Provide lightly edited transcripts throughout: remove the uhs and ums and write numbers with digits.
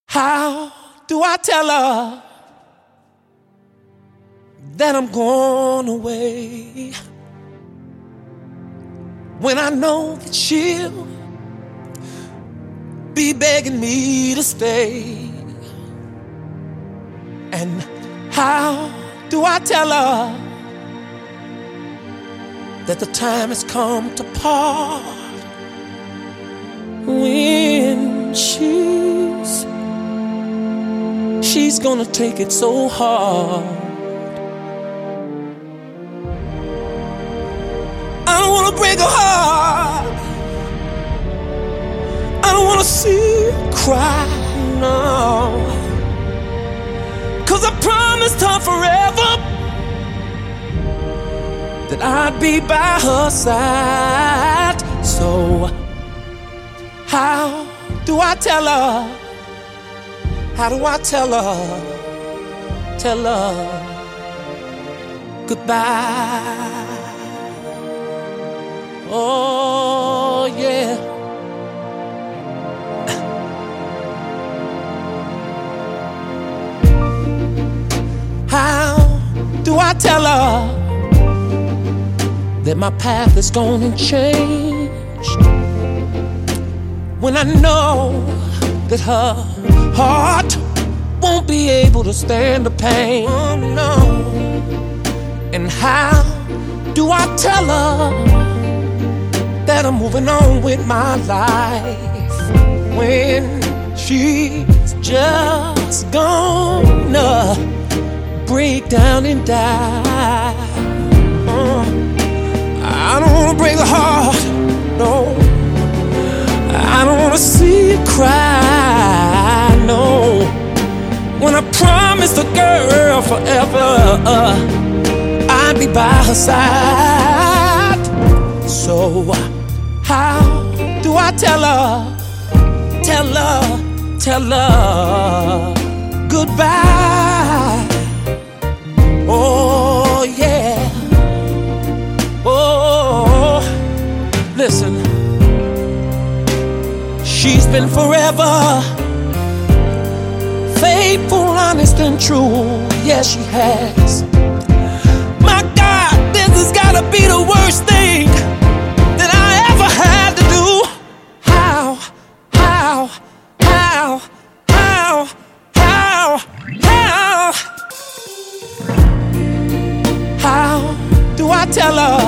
How do I tell her that I'm going away when I know that she'll be begging me to stay? And how do I tell her that the time has come to part when she's gonna take it so hard? I don't wanna break her heart. I don't wanna see her cry, no. 'Cause I promised her forever that I'd be by her side. So how do I tell her? How do I tell her? Tell her goodbye. Oh yeah. How do I tell her that my path is gonna change when I know that her heart won't be able to stand the pain? Oh no. And how do I tell her that I'm moving on with my life when she's just gonna break down and die? I don't wanna break her heart, no. I don't wanna see her cry, no. When I promised the girl forever, I'd be by her side. So how do I tell her? Tell her goodbye. Oh yeah. Oh, listen. She's been forever faithful, honest, and true. Yes, she has. My God, this has gotta be the worst thing that I ever had to do. How do I tell her?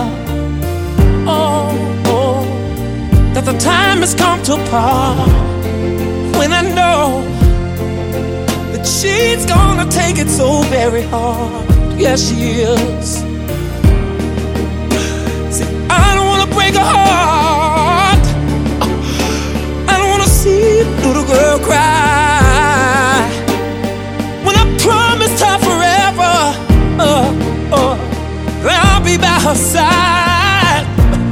Oh, that the time has come to part when I know that she's gonna take it so very hard. Yes, she is. See, I don't wanna break her heart. I don't wanna see a little girl cry when I promised her forever. I'll be by her side.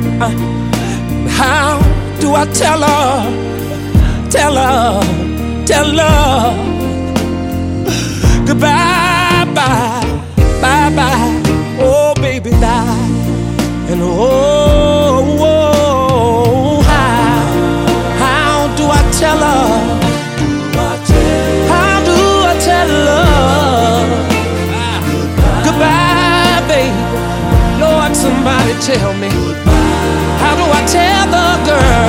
How do I tell her? Tell her goodbye, bye. Oh baby, die. And how do I tell her? How do I tell her goodbye, baby? Lord, somebody tell me. How do I tell the girl?